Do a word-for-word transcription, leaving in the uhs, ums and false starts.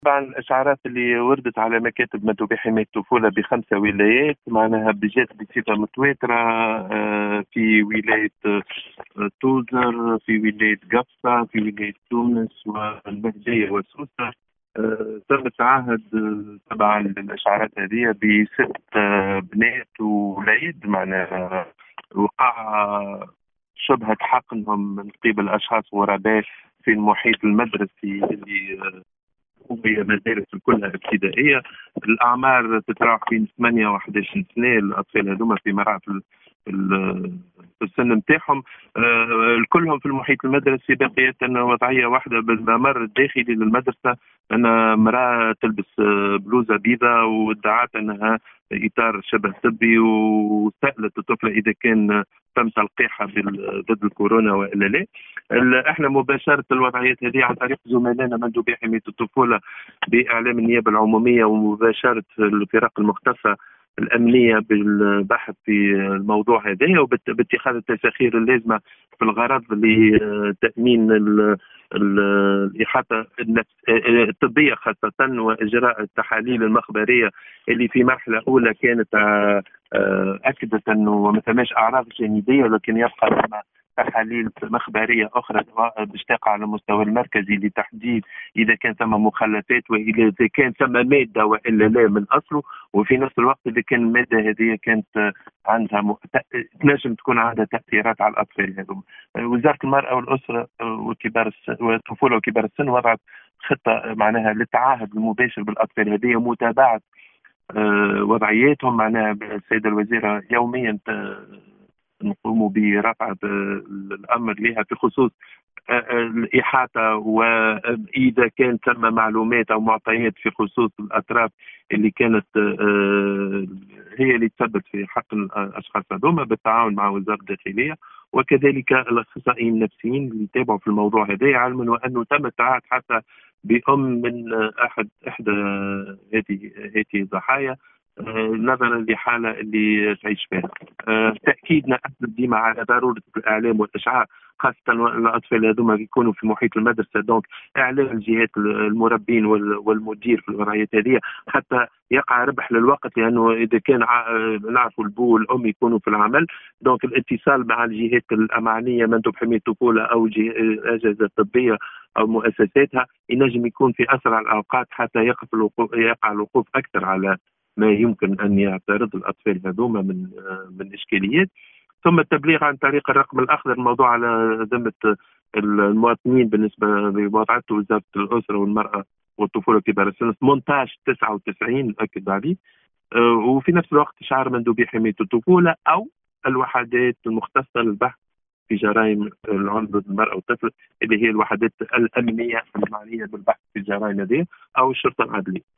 طبعا الاشعارات اللي وردت على مكاتب مندوبي حمايه الطفوله بخمسه ولايات معناها بجات بصفه متواتره. آه، في ولايه آه، توزر، في ولايه قفصه، في ولايه تونس والبهجيه وسوسه. آه، تم تعهد آه، طبعا الاشعارات هذه بست آه، بنات وولاد، معناها وقع شبهه حقنهم من قبل اشخاص غرباء في المحيط المدرسي اللي آه، وهي مدارس كلها ابتدائيه. الاعمار تتراوح بين ثمانية و احد عشر سنه، الاطفال هذوما في مراحل في ال- في السن نتاعهم. آه، كلهم في المحيط المدرسي. بقيت أن وضعيه واحده بالممر الداخلي للمدرسه، ان امراه تلبس آه، بلوزه بيضاء وادعت انها اطار شبه طبي، وسالت الطفله اذا كان تم تلقيحها بال- ضد الكورونا والا لا. ال- احنا مباشره الوضعيات هذه عن طريق زملائنا مندوبي حمايه الطفوله باعلام النيابه العموميه ومباشره الفرق المختصه الامنيه بالبحث في الموضوع هذا وباتخاذ التساخير اللازمه في الغرض لتامين ال- ال- الاحاطه النفس- الطبيه خاصه، واجراء التحاليل المخبريه اللي في مرحله اولى كانت آه، آه، اكدت انه ما ثماش اعراض جانبيه، ولكن يبقى ثم تحاليل مخبريه اخرى باش تقع على المستوى المركزي لتحديد اذا كان ثم مخلفات واذا كان ثم ماده والا لا من اصله. وفي نفس الوقت اذا كان الماده هذه كانت عندها م... تنجم تكون عندها تاثيرات على الاطفال هذوما. وزاره المراه والاسره وكبار السن والطفوله وكبار السن وضعت خطه معناها للتعاهد المباشر بالاطفال هذه، متابعه آه، وضعياتهم. معناها السيده الوزيره يوميا نقوم برفع الامر لها في خصوص آه، آه، الإحاطة، وإذا كان ثم معلومات أو معطيات في خصوص الأطراف اللي كانت آه، هي اللي تثبت في حق الأشخاص هذوما بالتعاون مع وزارة الداخلية، وكذلك الأخصائيين النفسيين اللي يتابعوا في الموضوع هذا، علما وأنه تم التعاهد حتى بأم من أحد إحدى هذه هذه الضحايا آه، نظرا لحالة اللي تعيش فيها. آه، تأكيدنا احنا ديما على ضرورة الإعلام والإشعاع، خاصة الأطفال هذوما يكونوا في محيط المدرسة. دونك إعلام الجهات المربين وال- والمدير في الوضعيات هذه حتى يقع ربح للوقت، لأنه إذا كان ع- نعرفوا البو والأم يكونوا في العمل، دونك الاتصال مع الجهات الأمعنية مندوب حماية الطفولة أو جه- الأجهزة الطبية أو مؤسساتها ينجم يكون في أسرع الأوقات حتى يقف الوقوف يقع الوقوف أكثر على ما يمكن ان يعترض الاطفال هذوما من من اشكاليات. ثم التبليغ عن طريق الرقم الاخضر، الموضوع على ذمه المواطنين بالنسبه لوضعته وزاره الاسره والمراه والطفوله وكبار السن ثمانية عشر تسعة وتسعين ناكد عليه. أه، وفي نفس الوقت شعار مندوبي حمايه الطفوله او الوحدات المختصه للبحث في جرائم العنف ضد المراه والطفل، اللي هي الوحدات الامنيه المعنيه بالبحث في الجرائم هذه او الشرطه العدليه.